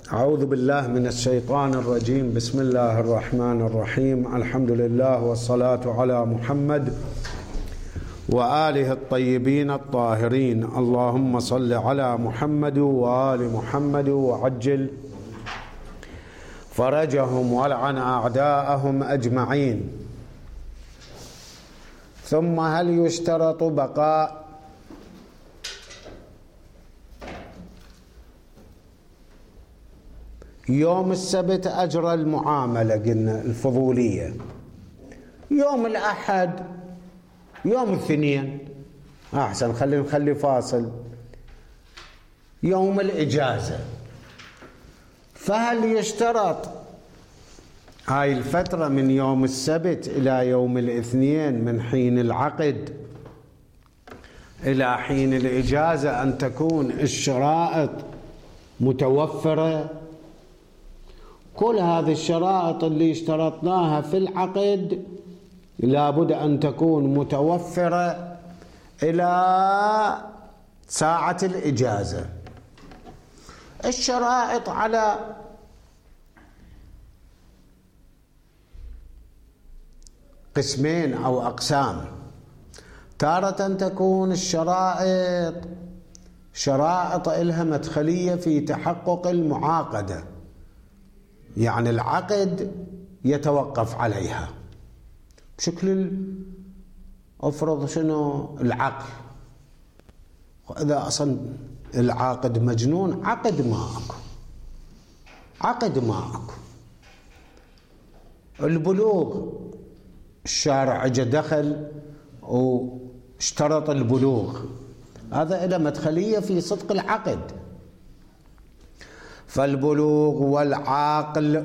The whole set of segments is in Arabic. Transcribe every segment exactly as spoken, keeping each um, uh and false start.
أعوذ بالله من الشيطان الرجيم. بسم الله الرحمن الرحيم. الحمد لله والصلاة على محمد وآله الطيبين الطاهرين. اللهم صل على محمد وآل محمد وعجل فرجهم ولعن أعداءهم أجمعين. ثم هل يشترط بقاء يوم السبت أجرى المعاملة؟ قلنا الفضولية. يوم الأحد، يوم الاثنين أحسن، خلي نخلي فاصل، يوم الإجازة. فهل يشترط هاي الفترة من يوم السبت إلى يوم الاثنين من حين العقد إلى حين الإجازة أن تكون الشرائط متوفرة؟ كل هذه الشرائط اللي اشترطناها في العقد لابد أن تكون متوفرة إلى ساعة الإجازة. الشرائط على قسمين أو أقسام. تارة تكون الشرائط شرائط إلها مدخلية في تحقق المعاقدة، يعني العقد يتوقف عليها بشكل، أفرض شنو العقل، وإذا أصلا العاقد مجنون عقد ما أكو، عقد ما أكو. البلوغ، الشارع اجى دخل واشترط البلوغ، هذا إلى مدخلية في صدق العقد. فالبلوغ والعقل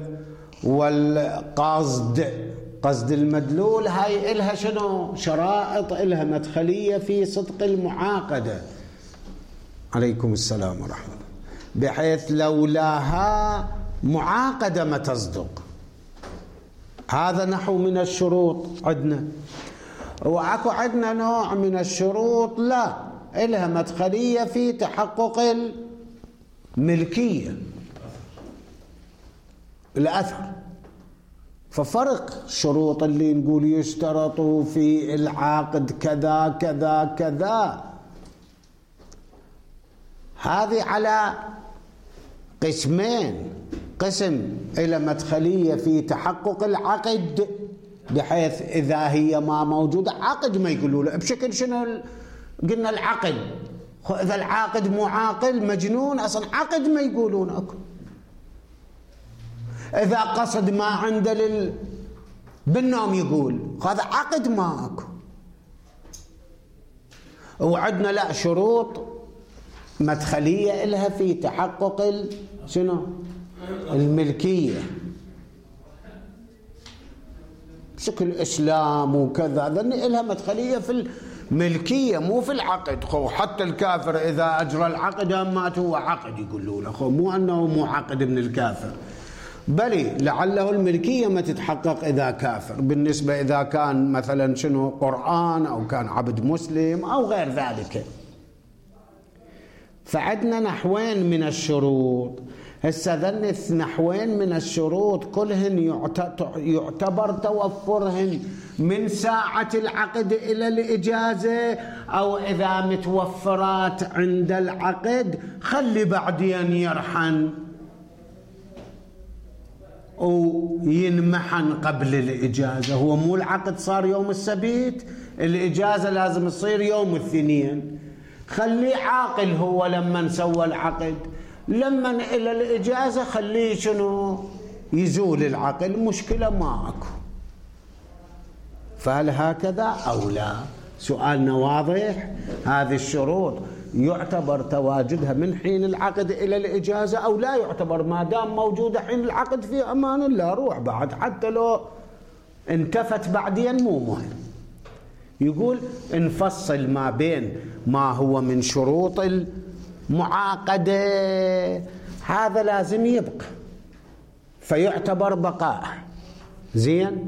والقصد، قصد المدلول، هاي إلها شنو؟ شرائط إلها مدخلية في صدق المعاقدة. عليكم السلام ورحمة الله. بحيث لولاها معاقدة ما تصدق. هذا نحو من الشروط عندنا. وأكو عندنا نوع من الشروط لا إلها مدخلية في تحقق الملكية، الأثر. ففرق الشروط اللي نقول يشترطوا في العقد كذا كذا كذا، هذه على قسمين. قسم إلى مدخلية في تحقق العقد، بحيث إذا هي ما موجودة عقد ما يقولوا له بشكل شنو؟ قلنا العقد. إذا العاقد مو عاقل مجنون أصلا عقد ما يقولون أكو. إذا قصد ما عنده لل بالنوم يقول هذا عقد ما أكو. وعندنا لا شروط مدخلية إلها في تحقق ال... شنو؟ الملكية، بشكل إسلام وكذا، لأن إلها مدخلية في الملكية مو في العقد. خو حتى الكافر إذا أجرى العقد همات هو عقد يقولوا له، خو مو أنه مو عقد من الكافر، بل لعله الملكية ما تتحقق إذا كافر، بالنسبة إذا كان مثلا شنو قرآن أو كان عبد مسلم أو غير ذلك. فعدنا نحوين من الشروط. هسه ذن نحوين من الشروط كلهن يعتبر توفرهن من ساعة العقد إلى الإجازة، أو إذا متوفرات عند العقد خلي بعدين يرحن وينمحن قبل الإجازة. هو مو العقد صار يوم السبت، الإجازة لازم تصير يوم الاثنين. خليه عاقل هو لما سوى العقد، لما إلى الإجازة خليه شنو؟ يزول العقل، مشكلة ما أكو. فهل هكذا أو لا؟ سؤالنا واضح. هذه الشروط يعتبر تواجدها من حين العقد إلى الإجازة أو لا يعتبر؟ ما دام موجودة حين العقد في أمان الله، روح بعد حتى لو انتفت بعدين مو مهم. يقول نفصل ما بين ما هو من شروط المعاقدة، هذا لازم يبقى فيعتبر بقاء. زين،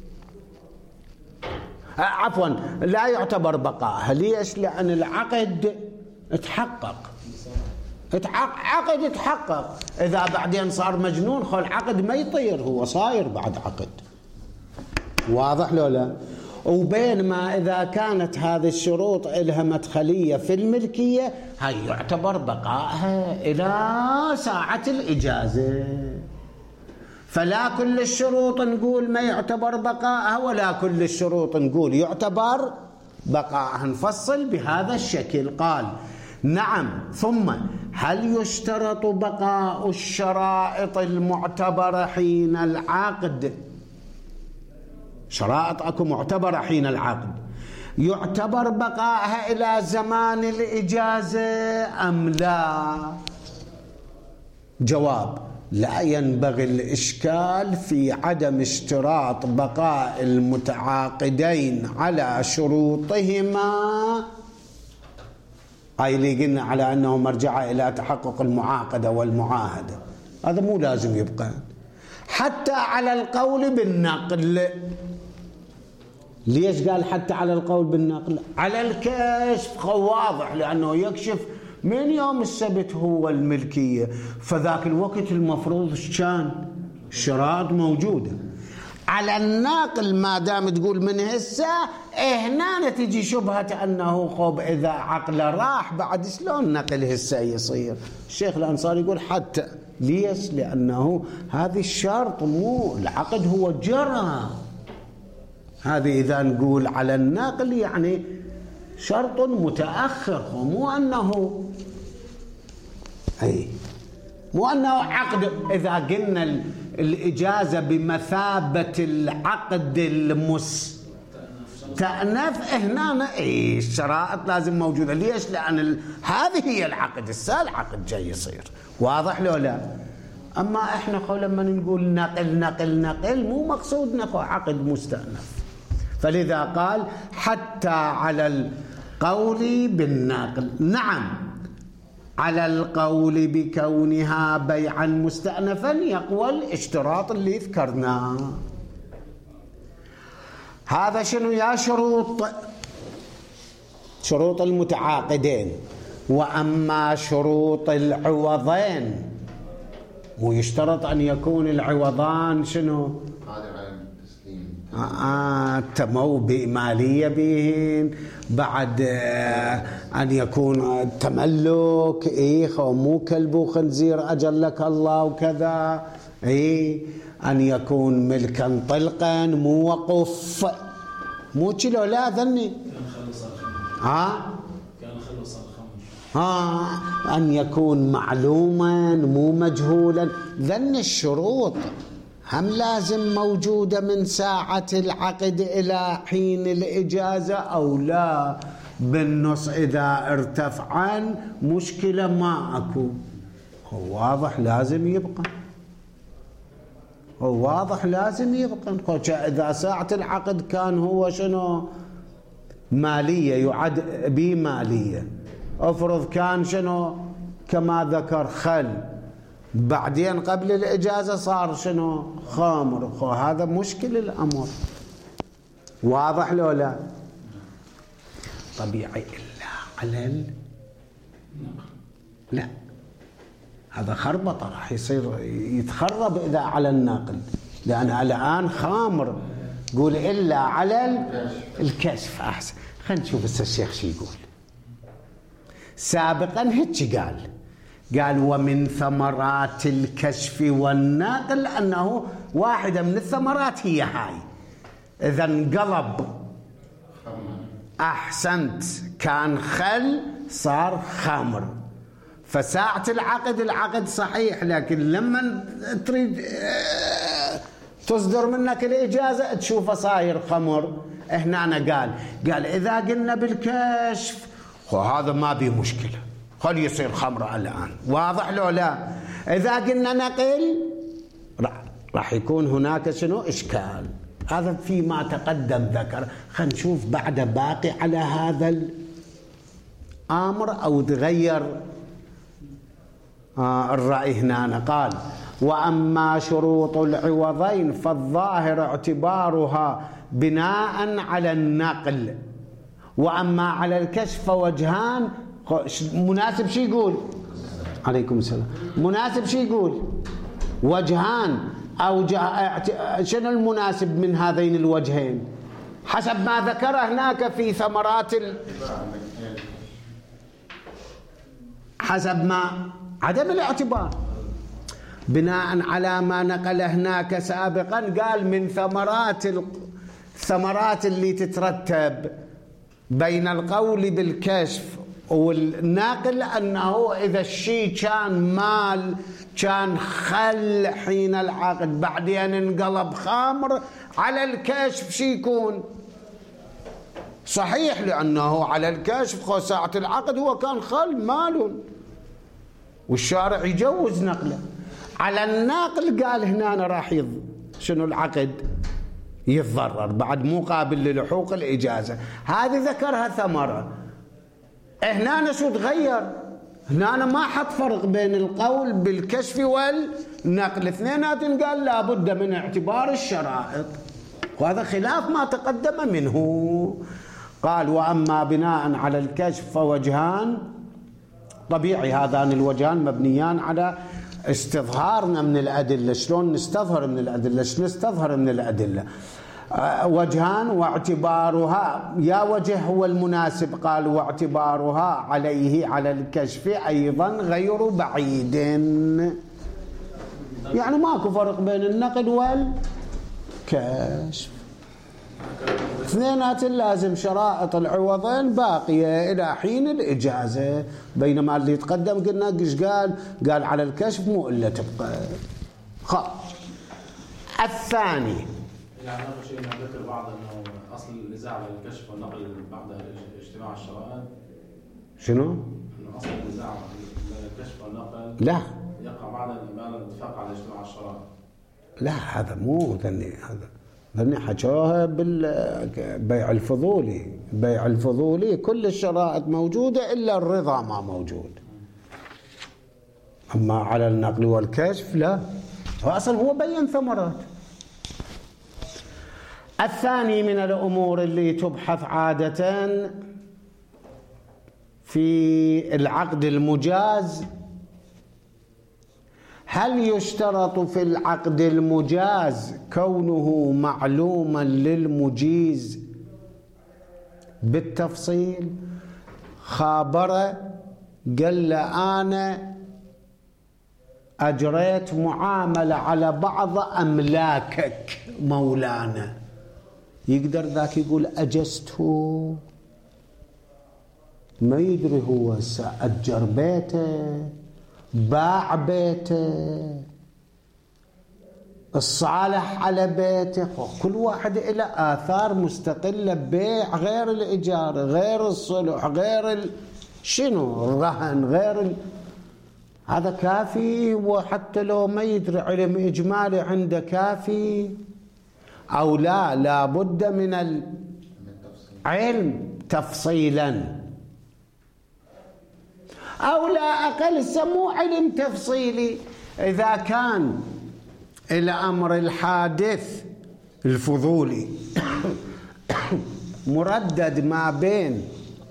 عفوا لا يعتبر بقاء. ليش؟ لأن العقد تحقق عقد يتحقق. إذا بعدين صار مجنون خل عقد ما يطير، هو صاير بعد عقد. واضح لو لا؟ وبينما إذا كانت هذه الشروط إلها مدخلية في الملكية، هاي يعتبر بقائها إلى ساعة الإجازة. فلا كل الشروط نقول ما يعتبر بقائها، ولا كل الشروط نقول يعتبر بقائها. نفصل بهذا الشكل. قال نعم. ثم هل يشترط بقاء الشرائط المعتبرة حين العقد؟ شرائط اكو معتبرة حين العقد، يعتبر بقائها إلى زمان الإجازة أم لا؟ جواب: لا ينبغي الإشكال في عدم اشتراط بقاء المتعاقدين على شروطهما، هاي اللي قلنا على أنه مرجع إلى تحقق المعاقدة والمعاهدة، هذا مو لازم يبقى. حتى على القول بالنقل. ليش قال حتى على القول بالنقل؟ على الكشف واضح، لأنه يكشف من يوم السبت هو الملكية، فذاك الوقت المفروض كان الشرائط موجودة. على الناقل ما دام تقول من هسه، هنا تجي شبهة أنه خب إذا عقله راح بعد شلون نقل هسه يصير؟ الشيخ الأنصاري يقول حتى. ليش؟ لأنه هذه الشرط، مو العقد هو جرى. هذه إذا نقول على الناقل يعني شرط متأخر، ومو أنه أي مو أنه عقد. إذا قلنا الإجازة بمثابة العقد المستأنف، هنا إيه الشرائط لازم موجودة. ليش؟ لأن ال... هذه هي العقد، السال عقد جاي يصير. واضح لو لا؟ أما إحنا خو لما نقول نقل نقل نقل، مو مقصود نقل عقد مستأنف. فلذا قال حتى على القول بالنقل. نعم، على القول بكونها بيعا مستأنفا يقوى الاشتراط اللي ذكرناه. هذا شنو يا شروط؟ شروط المتعاقدين. وأما شروط العوضين، مو يشترط أن يكون العوضان شنو؟ آه تمو بمالية بهن، بعد آه أن يكون تملك، إيه مو كلب وخنزير أجلك الله وكذا، إيه أن يكون ملكا طلقا مو وقف، مو كيلو لا ذني ها آه أن يكون معلوما مو مجهولا. ذن الشروط هم لازم موجودة من ساعة العقد إلى حين الإجازة أو لا؟ بالنص إذا ارتفعا مشكلة ما أكو. هو واضح لازم يبقى، هو واضح لازم يبقى. إذا ساعة العقد كان هو شنو؟ مالية، يعد بمالية. افرض كان شنو كما ذكر خل، بعدين قبل الإجازة صار شنو؟ خمر. خو هذا مشكل الأمر. واضح لو لا؟ طبيعي إلا على ال... لا، هذا خربطة راح يصير يتخرب إذا على الناقل، لأن الآن خامر. قول إلا على الكشف أحسن. خلينا نشوف هسه الشيخ شو يقول. سابقا هيك قال قال ومن ثمرات الكشف والنقل أنه واحدة من الثمرات هي هاي. إذا انقلب أحسنت كان خل صار خمر، فساعة العقد العقد صحيح، لكن لما تريد تصدر منك الإجازة تشوفه صاير خمر. هنا أنا قال قال إذا قلنا بالكشف وهذا ما بيه مشكلة، خل يصير خمر الآن. واضح لو لا؟ إذا قلنا نقل راح يكون هناك شنو إشكال. هذا فيما تقدم ذكر. خلينا نشوف بعد باقي على هذا الأمر أو تغير آه الرأي. هنا قال وأما شروط العوضين فالظاهر اعتبارها بناء على النقل، وأما على الكشف فوجهان. مناسب شي يقول عليكم السلام. مناسب شو يقول؟ وجهان أو جه... شنو المناسب من هذين الوجهين حسب ما ذكر هناك في ثمرات ال... حسب ما عدم الاعتبار بناء على ما نقل هناك سابقا. قال من ثمرات الثمرات اللي تترتب بين القول بالكشف والناقل أنه إذا الشيء كان مال كان خل حين العقد بعدين انقلب خمر على الكشف شي يكون صحيح، لأنه على الكشف خو ساعة العقد هو كان خل مال والشارع يجوز نقله. على الناقل قال هنا أنا راح يض شنو العقد يتضرر بعد مو قابل للحوق الإجازة. هذه ذكرها ثمرة. هنا شو تغير؟ هنا أنا ما حط فرق بين القول بالكشف والنقل، اثنينات قال لابد من اعتبار الشرائط، وهذا خلاف ما تقدم منه. قال وأما بناء على الكشف فوجهان، طبيعي هذان الوجهان مبنيان على استظهارنا من الأدلة. شلون نستظهر من الأدلة؟ شلون نستظهر من الأدلة؟ وجهان واعتبارها، يا وجه هو المناسب. قال واعتبارها عليه على الكشف أيضا غير بعيد، يعني ماكو فرق بين النقل والكشف، اثنينات لازم شرائط العوضين باقية إلى حين الإجازة. بينما اللي يتقدم قلنا قش قال قال على الكشف مو إلا تبقى خلاص. الثاني يعني آخر شيء ذكر بعض أنه أصل النزاع على الكشف والنقل بعد اجتماع الشرائط. شنو؟ أنه أصل النزاع بين الكشف والنقل لا يقع بعد الاتفاق على اجتماع الشرائط. لا هذا مو ذني، هذا ذني حكوها بالبيع الفضولي. بيع الفضولي كل الشرائط موجودة إلا الرضا ما موجود، أما على النقل والكشف لا، أصل هو بين ثمرات. الثاني من الأمور اللي تبحث عادة في العقد المجاز، هل يشترط في العقد المجاز كونه معلوما للمجيز بالتفصيل؟ خابره قال له أنا أجريت معاملة على بعض أملاكك مولانا، يقدر ذاك يقول أجزته؟ ما يدري هو أجر بيته، باع بيته، الصالح على بيته، كل واحد له آثار مستقلة ببيع غير الإجارة غير الصلح غير ال... شنو الرهن غير ال... هذا كافي؟ وحتى لو ما يدري علم إجمالي عنده كافي أو لا؟ لابد من العلم تفصيلا، أو لا أقل سموه علم تفصيلي. إذا كان الأمر الحادث الفضولي مردد ما بين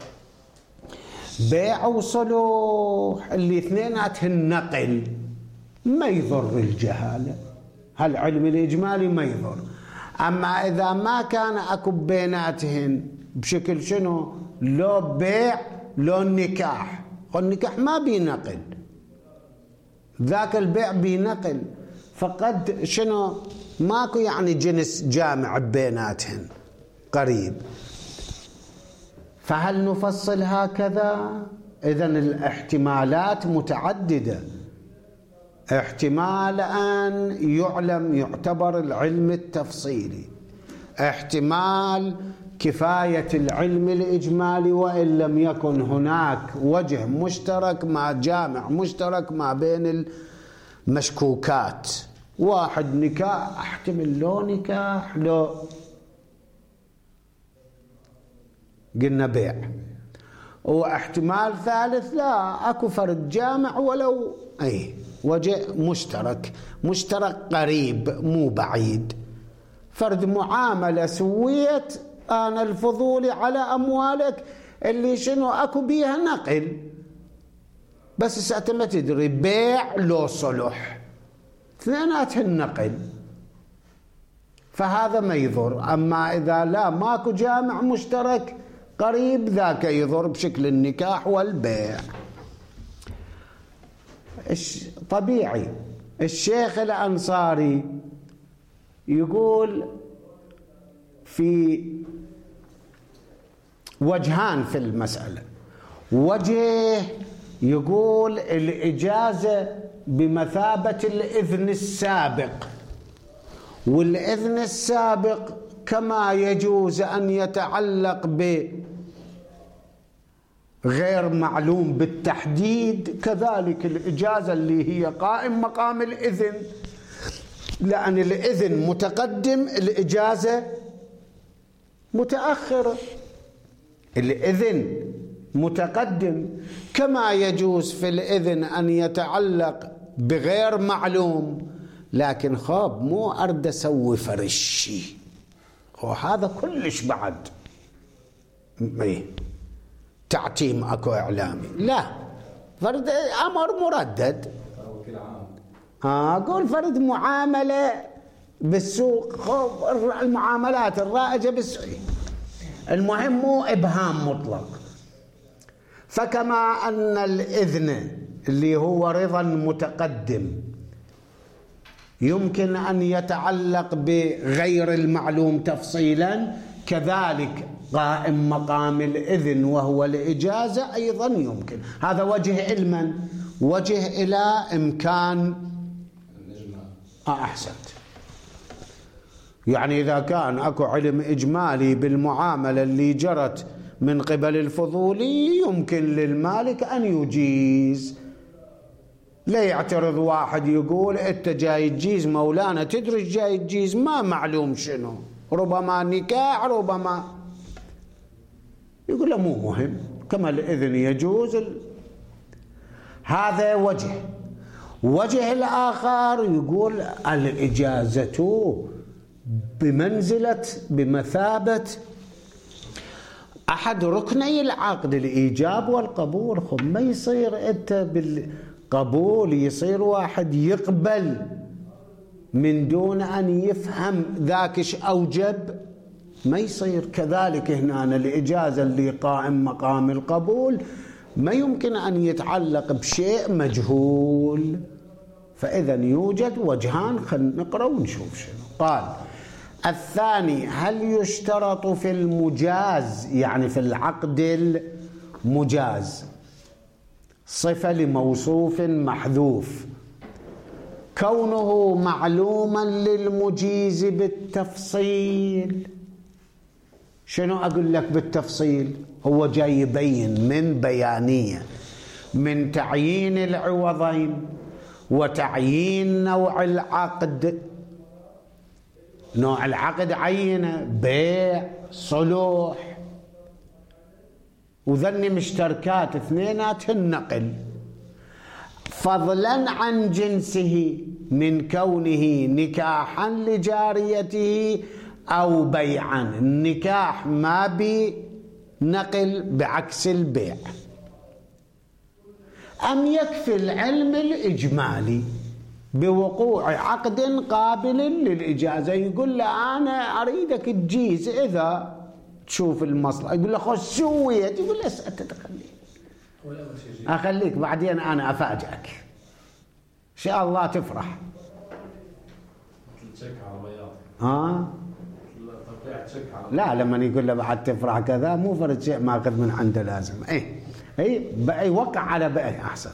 بيع وصلح اللي اثنيناتهن نقل، ما يضر الجهالة، هالعلم الإجمالي ما يضر. أما إذا ما كان أكو بيناتهن بشكل شنو لو بيع لو نكاح، والنكاح ما بينقل، ذاك البيع بينقل، فقد شنو ماكو يعني جنس جامع بيناتهن قريب. فهل نفصل هكذا؟ إذن الاحتمالات متعددة. احتمال أن يعلم يعتبر العلم التفصيلي، احتمال كفاية العلم الإجمالي وإن لم يكن هناك وجه مشترك مع جامع مشترك ما بين المشكوكات. واحد نكاح احتمل لو نكاح لو قلنا بيع، واحتمال ثالث لا أكو فرد جامع ولو أي وجه مشترك مشترك قريب مو بعيد، فرد معاملة سويت أنا الفضولي على أموالك اللي شنو أكو بيها نقل، بس ساعة ما تدري بيع لو صلح اثنيناتهن نقل، فهذا ما يضر. أما إذا لا ماكو جامع مشترك قريب ذاك يضر بشكل النكاح والبيع. طبيعي. الشيخ الأنصاري يقول في وجهان في المسألة. وجه يقول الإجازة بمثابة الإذن السابق، والإذن السابق كما يجوز أن يتعلق بغير معلوم بالتحديد، كذلك الإجازة اللي هي قائم مقام الإذن، لأن الإذن متقدم الإجازة متأخرة. الإذن متقدم، كما يجوز في الإذن أن يتعلق بغير معلوم، لكن خاب مو أرد أسوي فرشي وهذا كلش بعد تعتيم أكو إعلامي، لا، فرد أمر مردد. آه أقول فرد معاملة بالسوق، المعاملات الرائجة بالسوق، المهم مو إبهام مطلق. فكما أن الإذن اللي هو رضا متقدم يمكن أن يتعلق بغير المعلوم تفصيلا، كذلك قائم مقام الإذن وهو الإجازة أيضا يمكن. هذا وجه علما، وجه إلى إمكان آه أحسنت. يعني إذا كان أكو علم إجمالي بالمعاملة اللي جرت من قبل الفضولي يمكن للمالك أن يجيز. لا يعترض واحد يقول أنت جاي تجيز مولانا، تدري جاي تجيز ما معلوم شنو، ربما نكاح ربما، يقول له مو مهم، كما الإذن يجوز. هذا وجه. وجه الآخر يقول الإجازة بمنزلة بمثابة أحد ركني العقد، الإيجاب والقبول. خب ما يصير أنت بالقبول يصير واحد يقبل من دون أن يفهم ذاكش أوجب، ما يصير. كذلك هنا الإجازة اللي قائم مقام القبول ما يمكن أن يتعلق بشيء مجهول. فإذا يوجد وجهان، خلينا نقرأ ونشوف شنو قال. الثاني، هل يشترط في المجاز، يعني في العقد المجاز، صفة لموصوف محذوف كونه معلوما للمجيز بالتفصيل؟ شنو أقول لك بالتفصيل؟ هو جاي يبين من بيانية، من تعيين العوضين وتعيين نوع العقد. نوع العقد عينه بيع صلح، وذني مشتركات اثنيناتهن نقل، فضلا عن جنسه من كونه نكاحا لجاريته أو بيعا. النكاح ما بنقل بعكس البيع. أم يكفي العلم الإجمالي بوقوع عقد قابل للإجازة؟ يقول له أنا أريدك تجيز إذا تشوف المصلحة. يقول له خوش سويت، يقول له اسأل تتخليك، أخليك بعدين أنا أفاجئك إن شاء الله تفرح. ها؟ لا، لما يقول له بعد تفرح كذا مو فرد شيء ماخذ من عنده لازم. إيه إيه بقى وقع على بقى أحسن.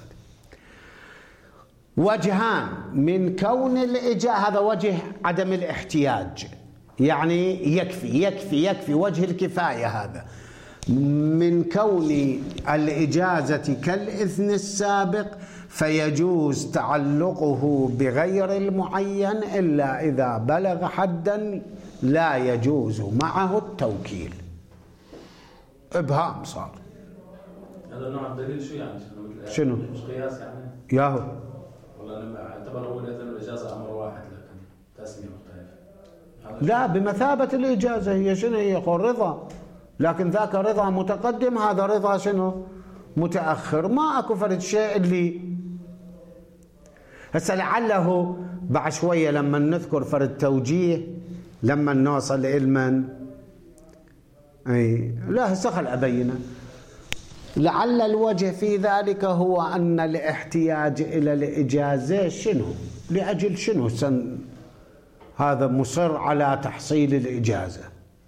وجهان من كون الإجازة، هذا وجه عدم الاحتياج، يعني يكفي يكفي يكفي وجه الكفاية. هذا من كون الإجازة كالإذن السابق فيجوز تعلقه بغير المعين إلا إذا بلغ حدا لا يجوز معه التوكيل. إبهام صار. هذا نوع الدليل شو يعني؟ شنو؟ مش قياس يعني؟ ياهو والله لما اعتبر أول إذن الإجازة أمر واحد لكن تسمية مختلفة. لا، بمثابة الإجازة هي شنو؟ هي رضا، لكن ذاك رضا متقدم، هذا رضا شنو؟ متأخر، ما أكو فرد شيء اللي هسه لعله بعد شوية لما نذكر فرد توجيه لما نوصل إلمن أي لا هسه خل أبينه. لعل الوجه في ذلك هو أن الاحتياج إلى الإجازة شنو؟ لأجل شنو سن هذا مصر على تحصيل الإجازة؟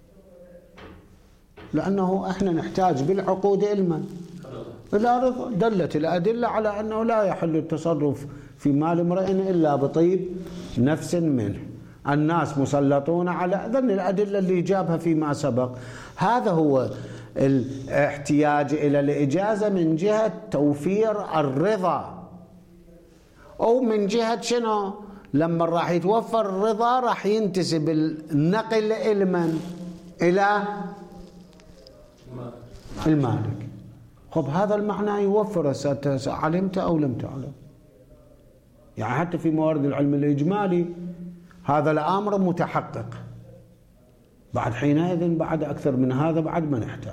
لأنه احنا نحتاج بالعقود علما إلى رضا. دلت الأدلة على أنه لا يحل التصرف في مال امرئ إلا بطيب نفس منه. الناس مسلطون على ذن الأدلة اللي جابها فيما سبق. هذا هو الاحتياج إلى الإجازة من جهة توفير الرضا، أو من جهة شنو؟ لما راح يتوفر الرضا راح ينتسب النقل علما إلى المالك. خب هذا المعنى يوفر. علمت أو لم تعلم؟ يعني حتى في موارد العلم الإجمالي هذا الأمر متحقق. بعد حينئذ بعد أكثر من هذا بعد ما نحتاج.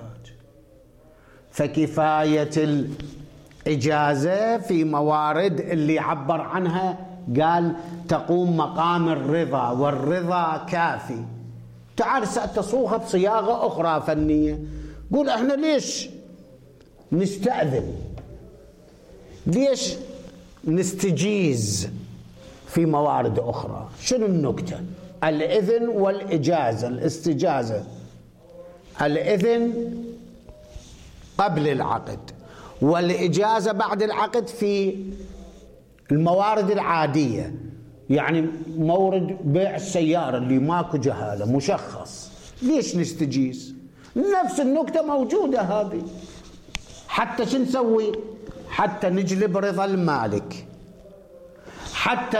فكفاية الإجازة في موارد اللي عبر عنها قال تقوم مقام الرضا، والرضا كافي. تعال سأتصوغها بصياغة أخرى فنية. قول احنا ليش نستأذن؟ ليش نستجيز في موارد أخرى؟ شنو النكتة؟ الإذن والإجازة. الاستجازة الإذن قبل العقد، والإجازة بعد العقد في الموارد العادية، يعني مورد بيع السيارة اللي ماكو جهالة مشخص. ليش نستجيز؟ نفس النكتة موجودة هذه. حتى شو نسوي؟ حتى نجلب رضا المالك، حتى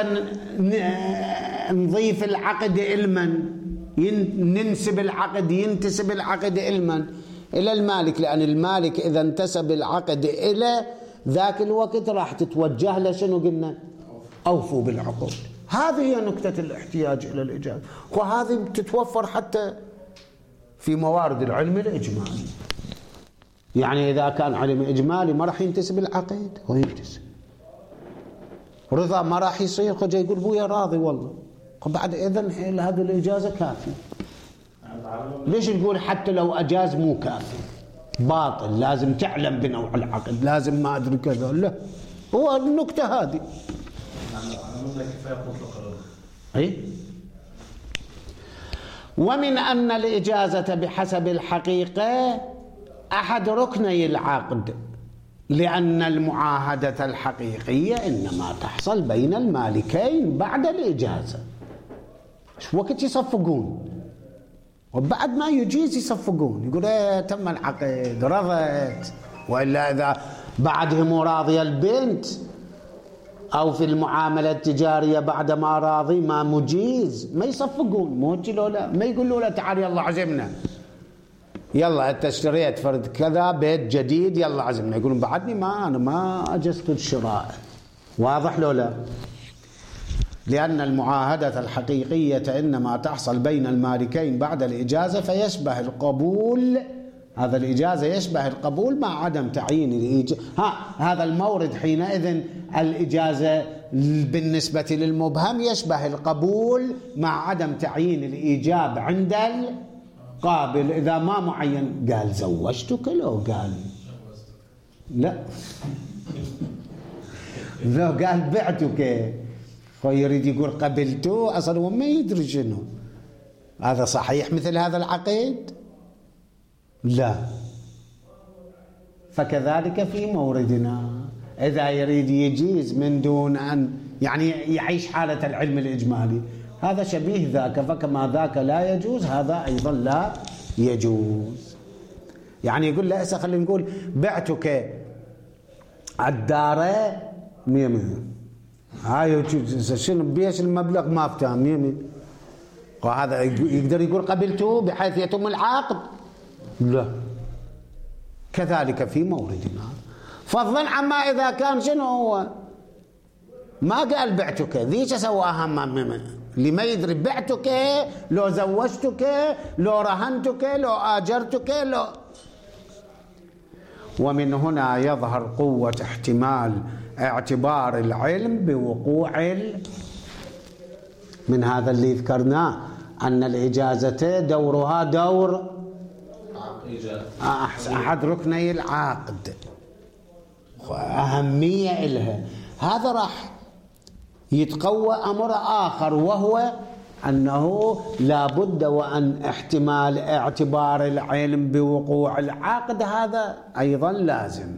نضيف العقد علما، ننسب العقد ينتسب العقد علما إلى المالك، لأن المالك إذا انتسب العقد إلى ذاك الوقت راح تتوجه له شنو قلنا؟ أوفوا بالعقود. هذه هي نكتة الاحتياج إلى الإجازة، وهذه تتوفر حتى في موارد العلم الإجمالي. يعني إذا كان علم إجمالي ما راح ينتسب العقد، هو ينتسب. رضا ما راح يصير، خجي يقول بويا راضي والله، بعد إذن هذه الإجازة كافية. ليش نقول حتى لو أجاز مو كافي؟ باطل، لازم تعلم بنوع العقد، لازم ما أدري كذا. لا، هو النكتة هذه. أي؟ ومن أن الإجازة بحسب الحقيقة أحد ركني العقد، لأن المعاهدة الحقيقية إنما تحصل بين المالكين بعد الإجازة. شو وقت يصفقون، وبعد ما يجيز يصفقون، يقول ايه تم العقد رضت. وإلا إذا بعده مو راضية البنت أو في المعاملة التجارية بعد ما راضي ما مجيز، ما يصفقون. مو لا ما يقولوا له تعال يلا عزمنا، يلا انت اشتريت فرد كذا بيت جديد يلا عزمنا. يقولون بعدني ما انا ما اجزت الشراء. واضح لو لا؟ لأن المعاهدة الحقيقية إنما تحصل بين المالكين بعد الإجازة، فيشبه القبول، هذا الإجازة يشبه القبول مع عدم تعيين الإجازة. ها هذا المورد حينئذ الإجازة بالنسبة للمبهم يشبه القبول مع عدم تعيين الإيجاب عند القابل. إذا ما معين قال زوجتك لو قال لا لو قال بعتك، ويريد يقول قبلته، أصلا هو ما يدري شنو هذا. صحيح مثل هذا العقد؟ لا. فكذلك في موردنا إذا يريد يجيز من دون أن يعني يعيش حالة العلم الإجمالي، هذا شبيه ذاك، فكما ذاك لا يجوز هذا أيضا لا يجوز. يعني يقول لا أسا خلينا نقول بعتك الدار مية مية، هاي شنو بيش المبلغ ما افتهم مية مية، وهذا يقدر يقول قبلته بحيث يتم العقد؟ لا. كذلك في موردنا، فضلا عما إذا كان شنو هو ما قال بعتك، ذيش سواها ما اللي ما يدري بعتك لو زوجتك لو رهنتك لو آجرتك لو. ومن هنا يظهر قوة احتمال اعتبار العلم بوقوع من هذا اللي ذكرناه، أن الإجازة دورها دور أحد ركني العقد، أهمية إلها. هذا راح يتقوى أمر آخر، وهو أنه لا بد وأن احتمال اعتبار العلم بوقوع العقد هذا أيضا لازم.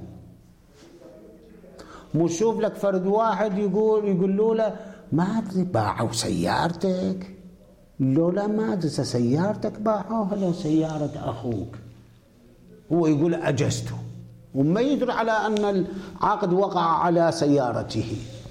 مو شوف لك فرد واحد يقول يقول له ما أدري باعوا سيارتك، لو لا ما أدري سيارتك باعوها لو سيارة أخوك، هو يقول أجزته وما يدري على أن العقد وقع على سيارته.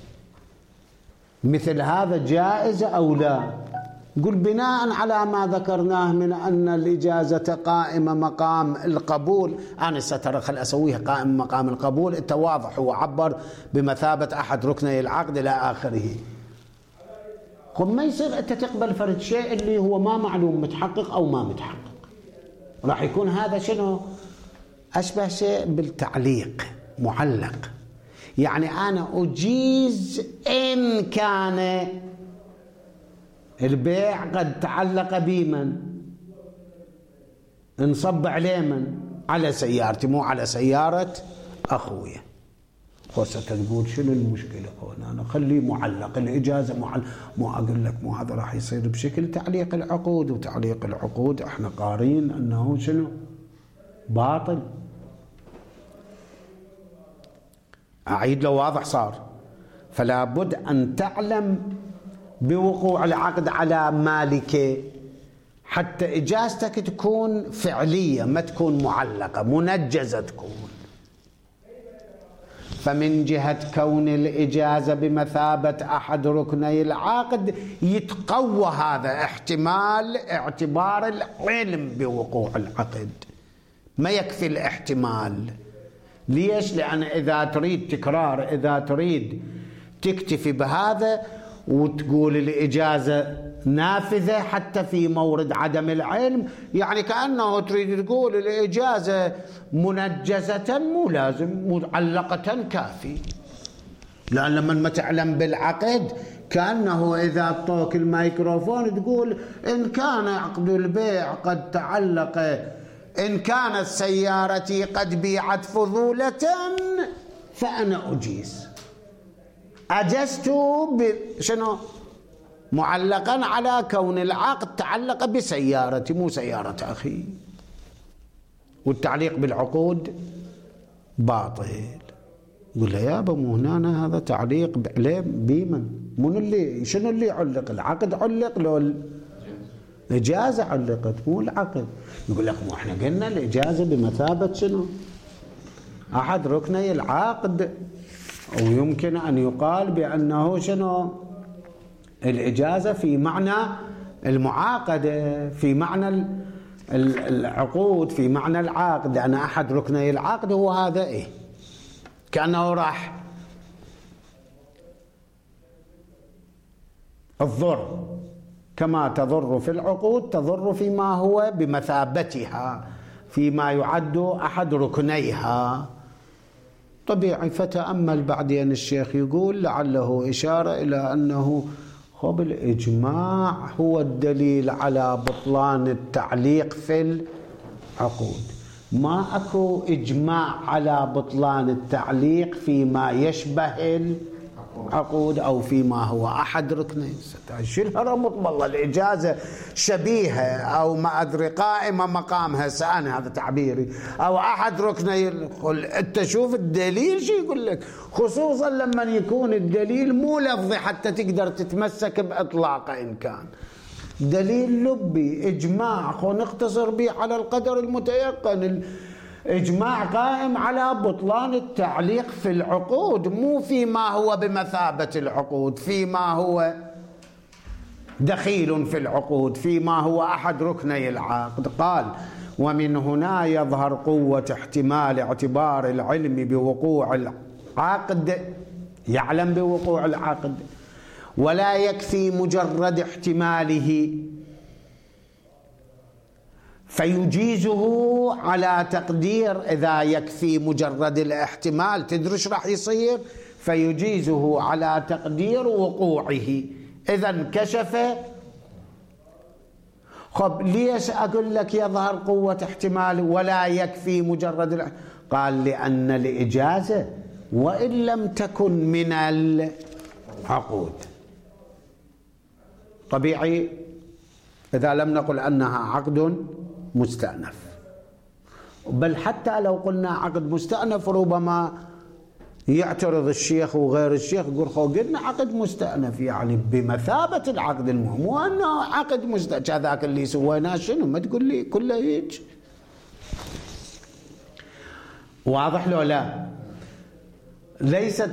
مثل هذا جائز أو لا؟ يقول بناء على ما ذكرناه من أن الإجازة قائمة مقام القبول، أنا سترى خل أسويها قائم مقام القبول، التواضح هو عبر بمثابة أحد ركني العقد إلى آخره. قم ما يصير أنت تقبل فرد شيء اللي هو ما معلوم متحقق أو ما متحقق، راح يكون هذا شنو؟ أشبه شيء بالتعليق، معلق. يعني أنا أجيز إن كان البيع قد تعلق بمن انصب عليه من على سيارتي مو على سيارة أخويا. خاصة تقول شنو المشكلة هنا؟ أنا خليه معلق، الإجازة معلق. مو أقول لك مو هذا راح يصير بشكل تعليق العقود، وتعليق العقود احنا قارين أنه شنو؟ باطل. أعيد لو واضح صار. فلا بد أن تعلم بوقوع العقد على مالك حتى إجازتك تكون فعلية، ما تكون معلقة، منجزة تكون. فمن جهة كون الإجازة بمثابة أحد ركني العقد يتقوى هذا احتمال اعتبار العلم بوقوع العقد، ما يكفي الاحتمال. ليش؟ لأن إذا تريد تكرار، إذا تريد تكتفي بهذا وتقول الإجازة نافذة حتى في مورد عدم العلم، يعني كأنه تريد تقول الإجازة منجزة، مو لازم معلقة كافي. لأن لما ما تعلم بالعقد كأنه إذا أعطوك الميكروفون تقول إن كان عقد البيع قد تعلق، إن كانت سيارتي قد بيعت فضولة فأنا أجيز. أجزت بشنو؟ معلقا على كون العقد تعلق بسيارتي مو سيارة أخي، والتعليق بالعقود باطل. يقول له يابا مو هنا هذا تعليق بعلم بمن؟ من اللي شنو اللي علق؟ العقد علق لو الإجازة علقت مو العقد. يقول لك مو احنا قلنا الإجازة بمثابة شنو؟ أحد ركني العقد، أو يمكن أن يقال بأنه شنو؟ الإجازة في معنى المعاقدة، في معنى العقود، في معنى العقد، لأن أحد ركني العقد هو هذا. إيه كأنه راح الضر كما تضر في العقود تضر فيما هو بمثابتها، فيما يعد أحد ركنيها. طبيعي. فتأمل بعدين الشيخ يقول لعله إشارة إلى أنه خب الإجماع هو الدليل على بطلان التعليق في العقود، ما أكو إجماع على بطلان التعليق فيما يشبه العقود أو فيما هو أحد ركنين. شيلها رمط والله الإجازة شبيهة أو ما أدري قائمة مقامها، سأنا هذا تعبيري، أو أحد ركني. أنت شوف الدليل شو يقول لك، خصوصا لما يكون الدليل مو لفظي حتى تقدر تتمسك بإطلاقه. إن كان دليل لبي إجماع خو نقتصر به على القدر المتيقن، إجماع قائم على بطلان التعليق في العقود، مو فيما هو بمثابة العقود، فيما هو دخيل في العقود، فيما هو أحد ركني العقد. قال ومن هنا يظهر قوة احتمال اعتبار العلم بوقوع العقد، يعلم بوقوع العقد، ولا يكفي مجرد احتماله، فيجيزه على تقدير إذا يكفي مجرد الاحتمال تدري ايش راح يصير، فيجيزه على تقدير وقوعه. إذا انكشف. خب ليش أقول لك يظهر قوة احتمال ولا يكفي مجرد الاحتمال؟ قال لأن الإجازة وإن لم تكن من العقود طبيعي إذا لم نقل أنها عقد مستأنف، بل حتى لو قلنا عقد مستأنف ربما يعترض الشيخ وغير الشيخ يقول خو قلنا عقد مستأنف يعني بمثابة العقد المهم، وأنه عقد مستأنف هذاك اللي سويناه شنو ما تقول لي كله هيك. واضح لو لا؟ ليست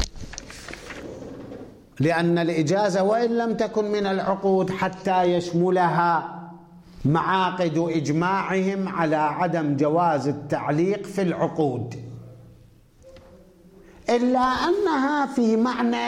لأن الإجازة وإن لم تكن من العقود حتى يشملها معاقد إجماعهم على عدم جواز التعليق في العقود، إلا أنها في معنى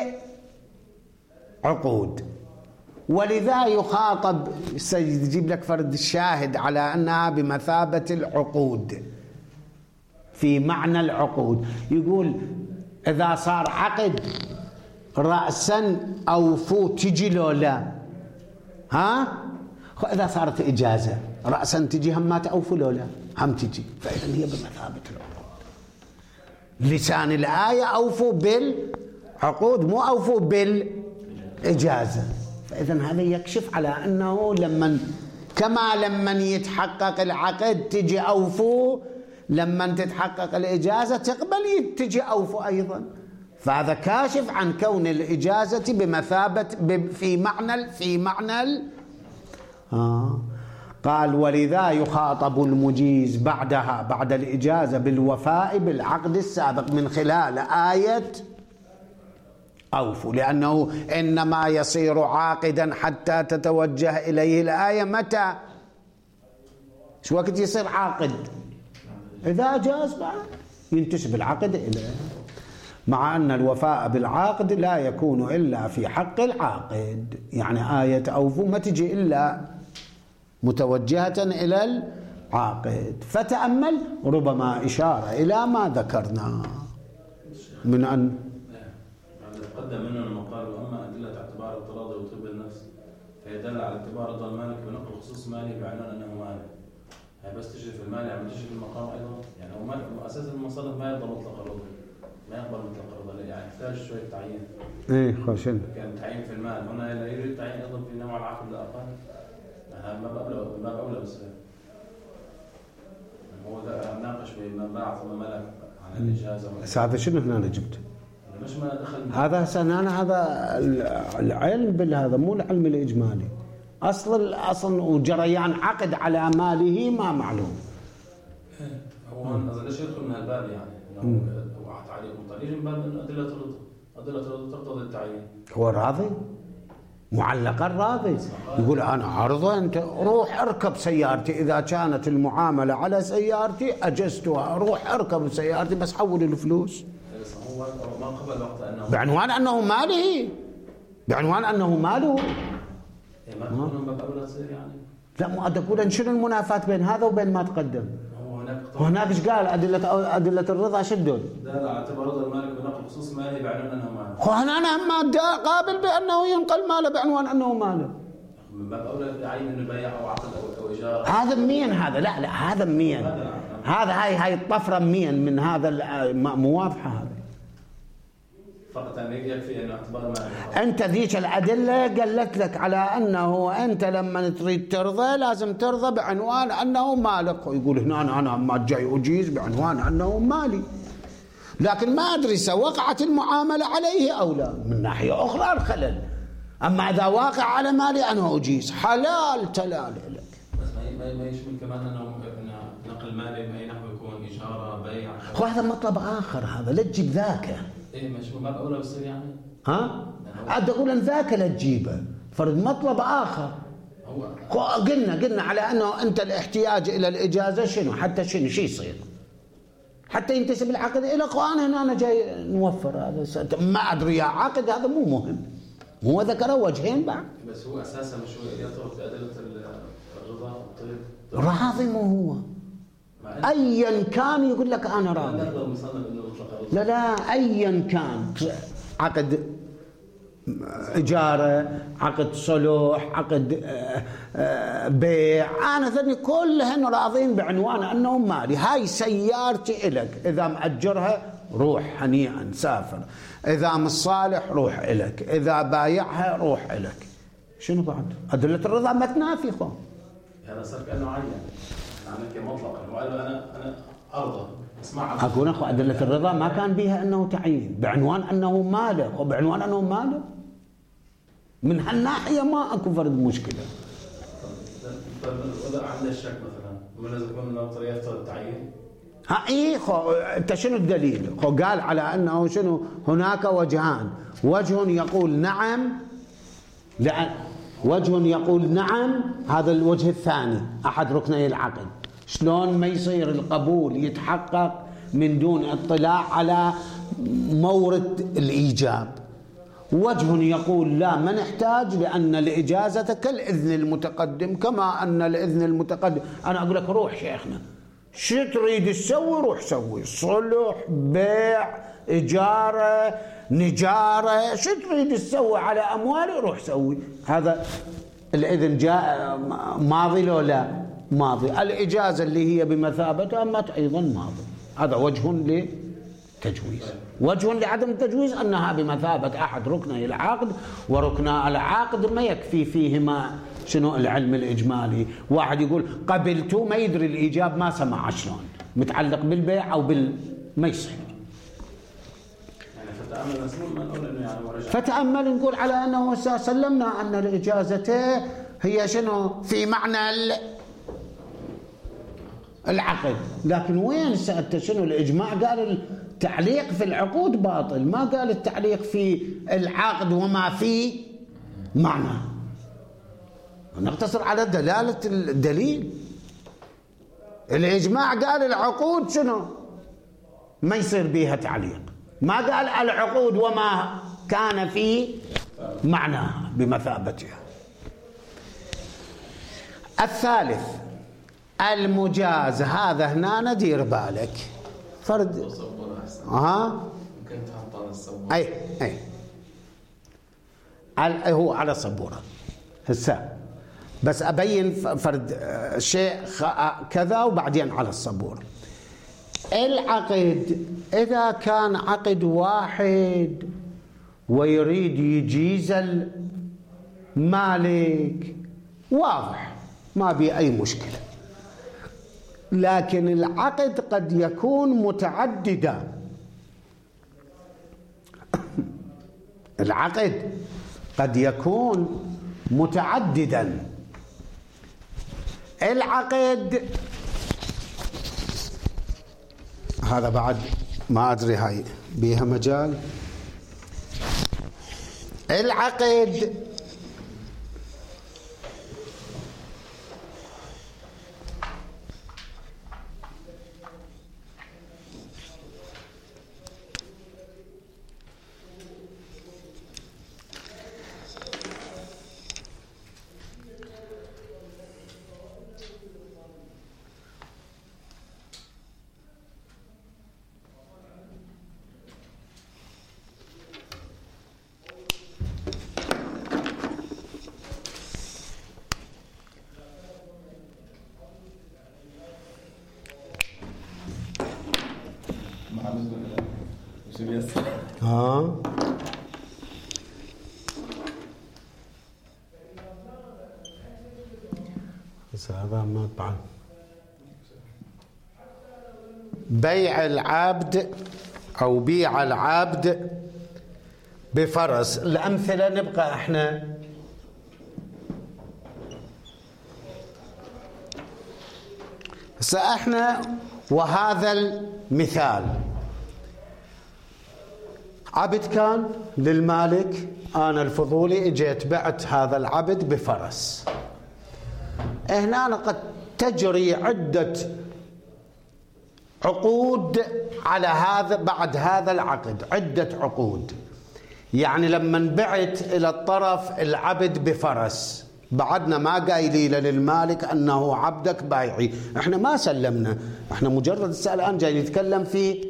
العقود، ولذا يخاطب. سيجيب لك فرد الشاهد على أنها بمثابة العقود في معنى العقود. يقول إذا صار عقد رأسا أوفوا تجي لو لا؟ ها؟ إذا صارت إجازة رأسا تجي هم ما تأوفوا لو لا؟ هم تجي، فإذا هي بمثابة العقود. لسان الآية أوفوا بالعقود مو أوفوا بالإجازة. فإذا هذا يكشف على أنه لما كما لما يتحقق العقد تجي أوفوا، لما تتحقق الإجازة تقبل تجي أوفوا أيضا. فهذا كاشف عن كون الإجازة بمثابة في معنى في معنى ال... آه. قال ولذا يخاطب المجيز بعدها بعد الإجازة بالوفاء بالعقد السابق من خلال آية أوفوا، لأنه إنما يصير عاقدا حتى تتوجه إليه الآية. متى؟ شو وقت يصير عاقد؟ إذا جاز بعد ينتسب العقد إليه، مع أن الوفاء بالعقد لا يكون إلا في حق العاقد. يعني آية أوفوا ما تجي إلا متوجهة إلى العاقد. فتأمل ربما إشارة إلى ما ذكرنا من أن تقدم منه المقال وأما أدلة اعتبار التراضي وطب النفس فيدل على اعتبار رضا المالك بنقل خصوص مالي بعنوان أنه مالك. هي بس تجري في المال يعني تجري في المقام أيضا. يعني هو مالك أساس المصادف ما يقبل مطلق الرضا، ما يقبل مطلق الرضا، يعني يحتاج شوية تعيين. إيه خوشن. كان تعيين في المال، هنا لا يريد تعيين أيضا في نوع العقد الأقل. هذا ما بأولى ما بأولى بس هو ده ناقش بما باع ثم ملك عن الإجازة. بس هذا شنو هنا أنا جبت؟ مش ما دخل هذا سنانا هذا العلم بالهذا مو العلم الإجمالي. أصل أصل وجريان عقد على ماله ما معلوم. هو ليش يدخل من الباب يعني؟ هو تعليق وطريق من باب أدلة الرضا، أدلة الرضا تقتضي التعيين. هو راضي؟ معلقا راضي، يقول أنا عرضة أنت روح اركب سيارتي، إذا كانت المعاملة على سيارتي أجزتها، روح اركب سيارتي بس حول الفلوس. هو ما قبل وقت أنه بعنوان أنه ماله، بعنوان أنه ماله. ما تكون من باب أولى تصير يعني؟ لا مو أقول شنو المنافاة بين هذا وبين ما تقدم؟ هو هناك وهناك ايش قال؟ أدلة أدلة الرضا شدوا دل على اعتبار رضا المالك بنقل خصوص ماله بعنوان أنه ماله. هو أنا أنا ما قابل بأنه ينقل ماله بعنوان أنه ماله. من باب أولى يعين إنه بيع أو عقد أو أو إيجار. هذا مين هذا؟ لا لا هذا مين؟ هذا هاي هاي الطفرة مين من هذا مو واضحة هذا. فقط أن يكفي أن اعتبار ماله. أنت ذيك الأدلة قالت لك على أنه أنت لما تريد ترضى لازم ترضى بعنوان أنه مالك. يقول هنا أنا أنا ما جاي أجيز بعنوان أنه مالي، لكن ما أدري سوقعت المعاملة عليه أو لا. من ناحية أخرى الخلل. أما إذا واقع على مالي أنا أجيز حلال تلال لك. بس ما ما يشمل كمان أنه نقل مالي بأي نحو يكون إجارة بيع. هذا مطلب آخر، هذا لا تجيب ذاك. إيه مش من باب أولى بصير يعني؟ ها؟ عاد أقول أن ذاك لا تجيبه، فرد مطلب آخر. هو قلنا قلنا على أنه أنت الاحتياج إلى الإجازة شنو؟ حتى شنو شي يصير؟ حتى ينتسب العقد إلى قوان. هنا أنا جاي نوفر هذا ما أدري يا عقد هذا مو مهم. هو ذكره وجهين بعد. بس هو أساسا مش هو يطرق لأدلة الرضا والطيب راضي مو هو ايا كان يقول لك انا راضي. لا لا ايا كان عقد إجارة، عقد صلح، عقد بيع، أنا ذني كلهن راضين بعنوان أنه مالي. هاي سيارتي إلك، إذا مأجرها روح هنيئا سافر، إذا مش صالح روح إلك، إذا بايعها روح إلك. شنو بعد؟ أدلة الرضا ما تنافي خو. هذا صار كأنه عين يعني مطلقا، وقال أنا أنا أرضى. أقول أخو أدلة الرضا ما كان بها أنه تعيين، بعنوان أنه ماله، وبعنوان أنه ماله من هالناحية ما أكو فرد مشكلة. طيب إذا عند الشك مثلا من لازم يكون نظريات التعيين؟ ها إيه خو أنت شنو الدليل؟ خو قال على أنه شنو هناك وجهان، وجه يقول نعم، لأن وجه يقول نعم، هذا الوجه الثاني أحد ركني العقد. شلون ما يصير القبول يتحقق من دون اطلاع على مورد الإيجاب. وجه يقول لا ما نحتاج، لأن الإجازة كالإذن المتقدم، كما أن الإذن المتقدم. أنا أقول لك روح شيخنا شو تريد تسوي روح سوي، صلح، بيع، إجارة، نجارة، شو تريد تسوي على أموالي روح سوي. هذا الإذن جاء ماضي لو لا ماضي. الإجازة اللي هي بمثابتها مات أيضا ماضي. هذا وجه للتجويز. وجه لعدم التجويز أنها بمثابة أحد ركني العقد، وركنا العقد ما يكفي فيهما شنو العلم الإجمالي. واحد يقول قبلته ما يدري الإيجاب ما سمع شلون متعلق بالبيع أو بال ما يصير. فتأمل نقول على أنه سلمنا أن الإجازة هي شنو في معنى العقد، لكن وين سألت شنو الإجماع؟ قال التعليق في العقود باطل، ما قال التعليق في العقد وما فيه معنى. نقتصر على دلالة الدليل. الإجماع قال العقود شنو ما يصير بيها تعليق، ما قال العقود وما كان فيه معناها بمثابتها. الثالث المجاز. هذا هنا ندير بالك فرد ها ممكن تحط على الصبورة. اي اي هو على صبورة هسه، بس ابين فرد شيء كذا وبعدين على الصبورة. العقد اذا كان عقد واحد ويريد يجيز المالك واضح ما بي اي مشكلة، لكن العقد قد يكون متعددا. العقد قد يكون متعددا. العقد هذا بعد ما أدري هاي بيها مجال. العقد ها بس هذا ما طبعا. بيع العبد أو بيع العبد بفرس. الأمثلة نبقى احنا ساحنا وهذا المثال عبد كان للمالك، أنا الفضولي اجيت بعت هذا العبد بفرس. هنا قد تجري عدة عقود على هذا بعد هذا العقد، عدة عقود. يعني لما بعت إلى الطرف العبد بفرس بعدنا ما قايلين للمالك أنه عبدك بايعي، احنا ما سلمنا، احنا مجرد الآن جاي نتكلم في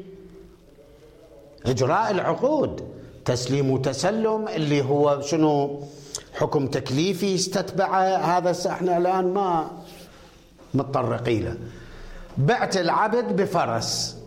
إجراء العقود، تسليم وتسلم اللي هو شنو حكم تكليفي استتبعه، هذا احنا الآن ما متطرقين له. بعت العبد بفرس،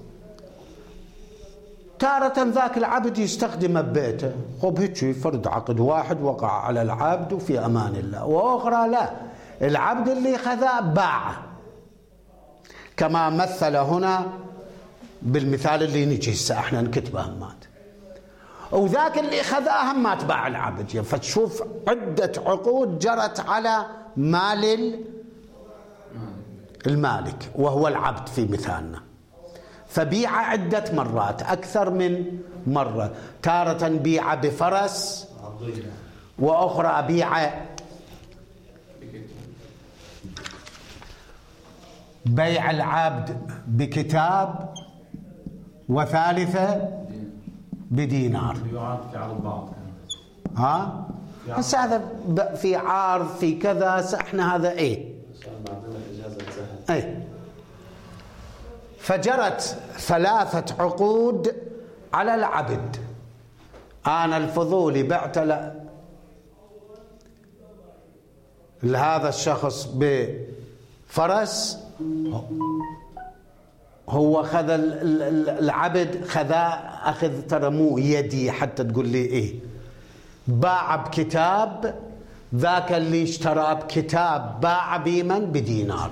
تارة ذاك العبد يستخدمه ببيته، خب هيك فرد عقد واحد وقع على العبد وفي أمان الله، وأخرى لا، العبد اللي خذا باعه كما مثل هنا بالمثال اللي نجي هسه احنا نكتبه همات، وذاك اللي خذاه همات باع العبد. فتشوف عدة عقود جرت على مال المالك وهو العبد في مثالنا، فبيع عدة مرات أكثر من مرة، تارة بيع بفرس وأخرى بيع بيع العبد بكتاب، وثالثة بدينار. ها بس هذا في عارض في كذا، احنا هذا ايه ايه. فجرت ثلاثة عقود على العبد. أنا الفضولي بعت لهذا الشخص بفرس، هو خذ العبد خذا أخذ ترى مو يدي حتى تقول لي إيه، باع بكتاب، ذاك اللي اشترى بكتاب باع بمن بدينار.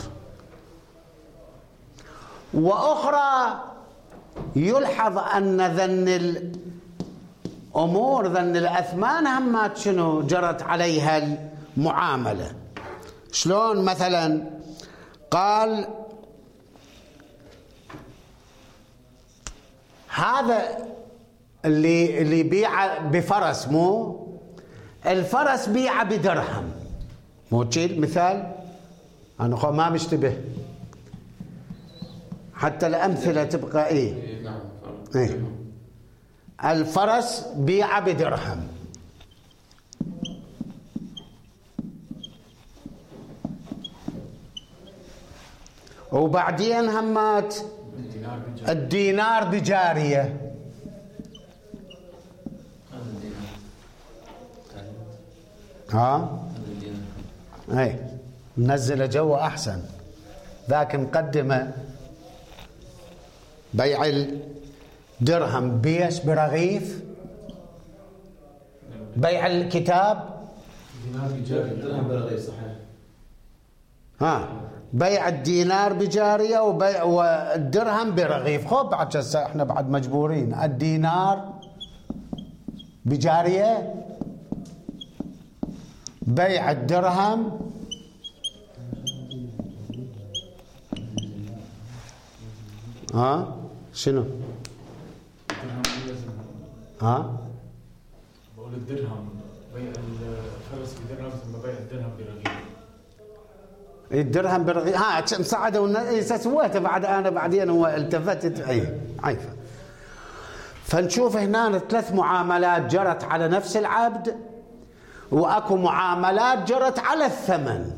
وأخرى يلحظ أن ذن الأمور ذن الأثمان همات شنو جرت عليها المعاملة. شلون مثلا قال هذا اللي اللي بيع بفرس، مو الفرس بيع بدرهم، مو تشيل مثال أنا ما مشتبه حتى الأمثلة تبقى إيه. إيه الفرس بيع بدرهم، وبعدين همات الدينار بجارية. ها اي نزل جو احسن، ذاك مقدمه بيع الدرهم بيش برغيف، بيع الكتاب دينار بجارية، الدرهم برغيف صحيح. ها بيع الدينار بجارية وبيع والدرهم برغيف. خب بعد احنا بعد مجبورين الدينار بجارية، بيع الدرهم ها شنو؟ ها بقول الدرهم بيع الفرس بدرهم ثم بيع الدرهم برغيف. الدرهم برغيف ها مساعدة سويته بعد أنا بعدين هو التفتت أي عيفة. فنشوف هنا ثلاث معاملات جرت على نفس العبد، وأكو معاملات جرت على الثمن،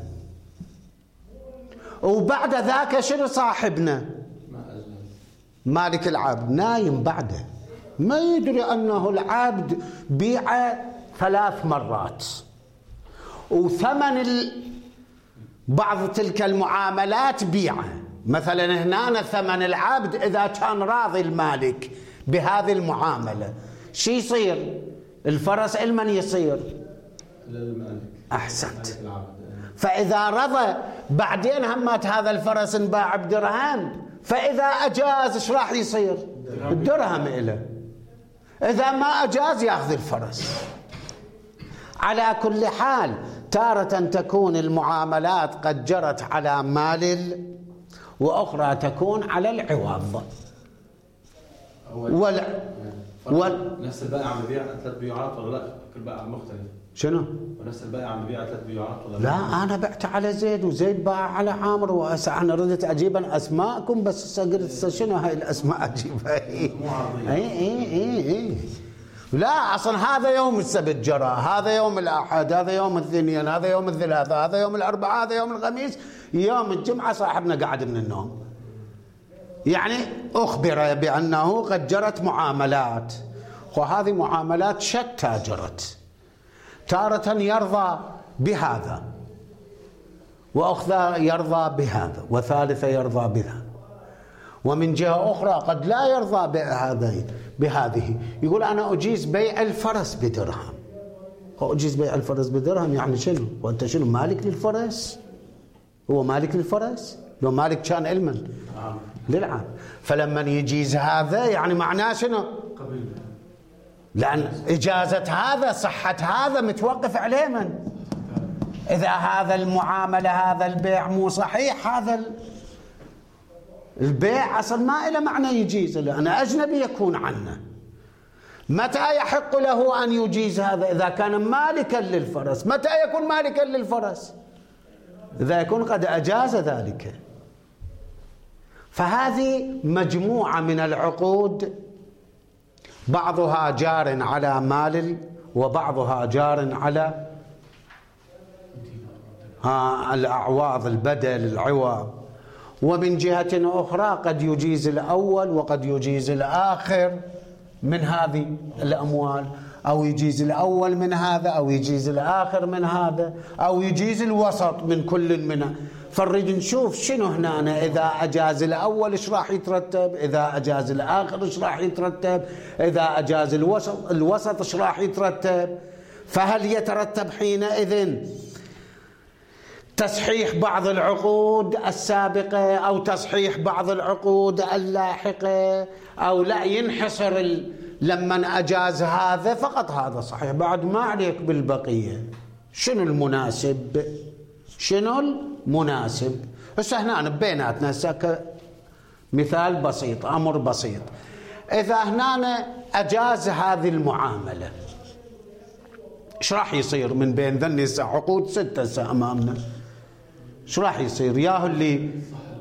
وبعد ذاك شنو صاحبنا مالك العبد نايم بعده، ما يدري أنه العبد بيع ثلاث مرات، وثمن ال... بعض تلك المعاملات بيعه. مثلا هنا ثمن العبد إذا كان راضي المالك بهذه المعاملة شي يصير؟ الفرس المن يصير؟ للمالك. أحسنت. فإذا رضى بعدين همات هذا الفرس انباع بدرهم، فإذا أجاز ايش راح يصير؟ الدرهم إله. إذا ما أجاز يأخذ الفرس. على كل حال تارة تكون المعاملات قد جرت على مال، وأخرى تكون على العوض. وال... وال... نفس البائع عم يبيع ثلاث بيوعات ولا لا؟ كل بائع مختلف. شنو؟ ونفس البائع عم يبيع ثلاث بيوعات ولا لا؟ لا أنا بعت على زيد وزيد باع على عامر، وهسه أنا ردت أجيبا أسماءكم، بس قلت شنو هاي الأسماء أجيبها؟ إيه إيه إيه إيه. لا، أصلا هذا يوم السبت جرى، هذا يوم الأحد، هذا يوم الاثنين، هذا يوم الثلاثاء، هذا يوم الأربعاء، هذا يوم الخميس، يوم الجمعة صاحبنا قاعد من النوم. يعني أخبر بأنه قد جرت معاملات، وهذه معاملات شتى جرت، تارة يرضى بهذا، وأخرى يرضى بهذا، وثالثة يرضى بهذا، ومن جهة أخرى قد لا يرضى بهذه بهذه يقول أنا أجيز بيع الفرس بدرهم. أجيز بيع الفرس بدرهم يعني شنو؟ وأنت شنو مالك للفرس؟ هو مالك للفرس؟ لو مالك كان علما للعام. فلما يجيز هذا يعني معناه شنو؟ لأن إجازة هذا صحة هذا متوقف عليه من؟ إذا هذا المعاملة هذا البيع مو صحيح، هذا البيع أصلا ما له معنى يجيز، لأن أجنبي يكون عنه. متى يحق له أن يجيز هذا؟ إذا كان مالكا للفرس. متى يكون مالكا للفرس؟ إذا يكون قد أجاز ذلك. فهذه مجموعة من العقود، بعضها جار على مال وبعضها جار على ها الأعواض، البدل، العوض. ومن جهة أخرى قد يجيز الأول وقد يجيز الآخر من هذه الأموال، أو يجيز الأول من هذا، أو يجيز الآخر من هذا، أو يجيز الوسط من كل منها. فنريد نشوف شنو هنا، إذا أجاز الأول إيش راح يترتب، إذا أجاز الآخر إيش راح يترتب، إذا أجاز الوسط الوسط إيش راح يترتب. فهل يترتب حينئذ تصحيح بعض العقود السابقة أو تصحيح بعض العقود اللاحقة، أو لا ينحصر ال... لما أجاز هذا فقط هذا صحيح، بعد ما عليك بالبقية؟ شنو المناسب؟ شنو المناسب؟ هسه هنا بيناتنا هسه مثال بسيط، أمر بسيط. إذا هنا أجاز هذه المعاملة إيش راح يصير من بين ذني عقود ستة هسه أمامنا؟ إيش راح يصير؟ ياهو اللي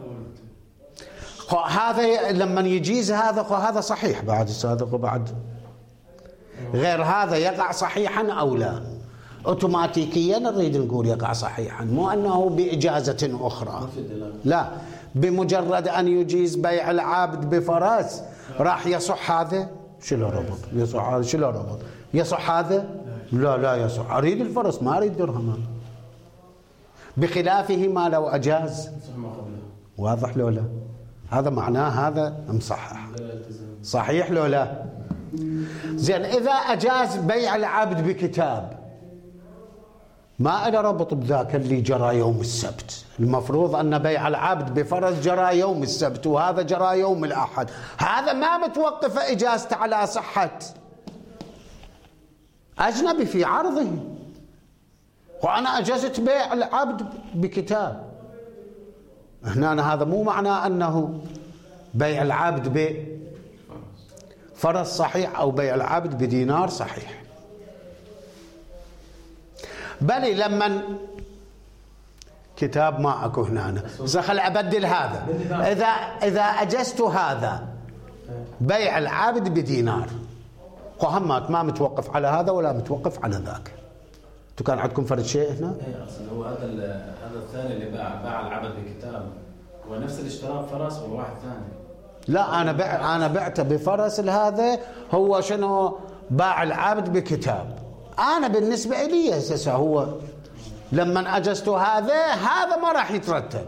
هذا لما يجيز هذا هذا صحيح بعد الصادق، وبعد غير هذا يقع صحيحا أو لا؟ أوتوماتيكيا نريد نقول يقع صحيحا، مو أنه بإجازة أخرى، لا، بمجرد أن يجيز بيع العبد بفرس راح يصح هذا. شو له ربط؟ يصح هذا؟ شو له ربط؟ يصح هذا؟ لا لا يصح، أريد الفرس ما أريد درهم. بخلافه ما لو أجاز، واضح لو لا؟ هذا معناه هذا مصحح، صحيح لو لا؟ زين، إذا أجاز بيع العبد بكتاب ما له ربط بذاك اللي جرى يوم السبت. المفروض أن بيع العبد بفرس جرى يوم السبت وهذا جرى يوم الأحد، هذا ما متوقف إجازته على صحة أجنبي في عرضه. وأنا أجزت بيع العبد بكتاب، هنا هذا مو معناه أنه بيع العبد بفرس صحيح أو بيع العبد بدينار صحيح، بل لما كتاب ما أكو هنا خل أبدل هذا. إذا إذا أجزت هذا بيع العبد بدينار، وهمات ما متوقف على هذا ولا متوقف على ذاك. انتوا كان عندكم فرد شيء هنا؟ اي اصلا هو هذا هذا الثاني اللي باع باع العبد بكتاب، هو نفس الاشتراك فرس ولا واحد ثاني؟ لا، انا بع انا بعته بفرس، هذا هو شنو؟ باع العبد بكتاب. انا بالنسبه لي اساسا هو لما اجزت هذا هذا ما راح يترتب،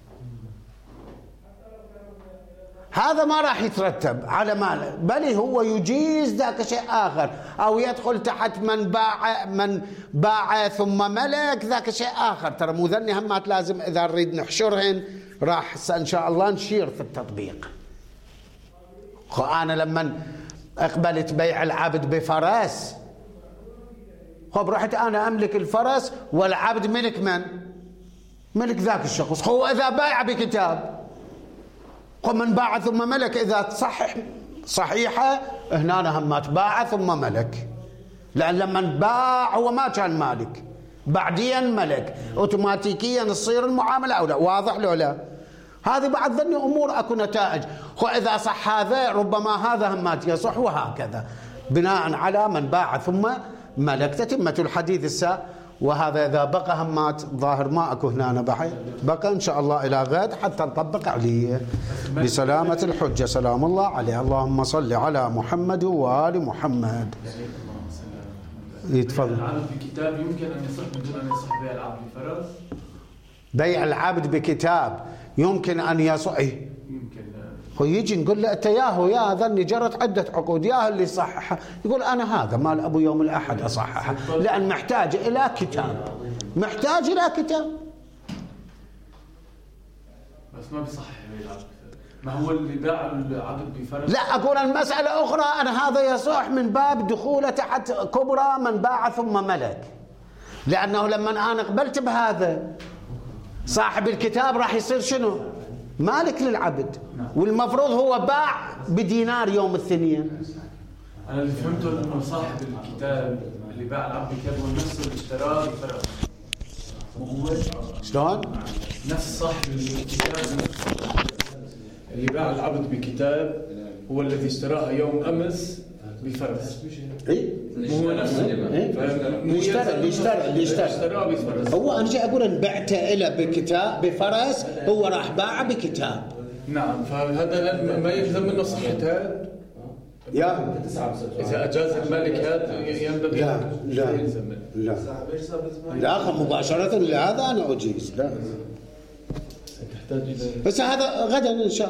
هذا ما راح يترتب على مال، بل هو يجيز ذاك شيء آخر، أو يدخل تحت من باع من باع ثم ملك ذاك شيء آخر. ترى مو ذني همات لازم إذا نريد نحشرهن راح إن شاء الله نشير في التطبيق. أنا لما أقبلت بيع العبد بفرس، خب رحت أنا أملك الفرس والعبد ملك من؟ ملك ذاك الشخص. هو إذا بايع بكتاب من باع ثم ملك، إذا تصحح صحيحة هنا همات باع ثم ملك، لأن لما باع هو ما كان مالك، بعدين ملك، أوتوماتيكيا تصير المعاملة أو لا. واضح لو لا؟ هذه بعد ذني أمور أكو نتائج. وإذا صح هذا ربما هذا همات يصح، وهكذا بناء على من باع ثم ملك. تتمة الحديث الساعة. وهذا إذا بقى همات ظاهر ما أكو هنا بحي بقى إن شاء الله إلى غد حتى نطبق عليه بسلامة الحجة سلام الله عليه. اللهم صل على محمد وآل محمد. يتفضل. العبد بكتاب يمكن أن يصح من دون أن يصح بيع العبد بفرس. بيع العبد بكتاب يمكن أن يصح. يمكن. هو يجي نقول له أنت ياهو يا ظني جرت عدة عقود يا اللي صححها. يقول أنا هذا مال أبو يوم الأحد أصححها لأن محتاج إلى كتاب. محتاج إلى كتاب. بس ما بيصح العبد. ما هو اللي باع العبد بفرس. لا أقول المسألة أخرى أنا هذا يصح من باب دخوله تحت كبرى من باع ثم ملك. لأنه لما أنا قبلت بهذا صاحب الكتاب راح يصير شنو؟ مالك للعبد. والمفروض هو باع بدينار يوم الاثنين. أنا اللي فهمته أنه صاحب الكتاب اللي باع العبد بكتاب هو نفسه اللي اشتراه بفرس. شلون؟ نفس صاحب الكتاب اللي باع العبد بكتاب هو الذي اشتراه يوم أمس بفرس. اي هو نفسه اللي اشترى اللي اشترى اللي اشترى بفرس. هو انا جاي اقول ان بعت له بكتاب بفرس هو راح باعه بكتاب. نعم فهذا ما يلزم منه صحة هذا. يا إذا أجاز المالك هذا ينبغي لا لا لا لا مباشرة لهذا أنا أجيز لا. بس هذا غدا إن شاء الله.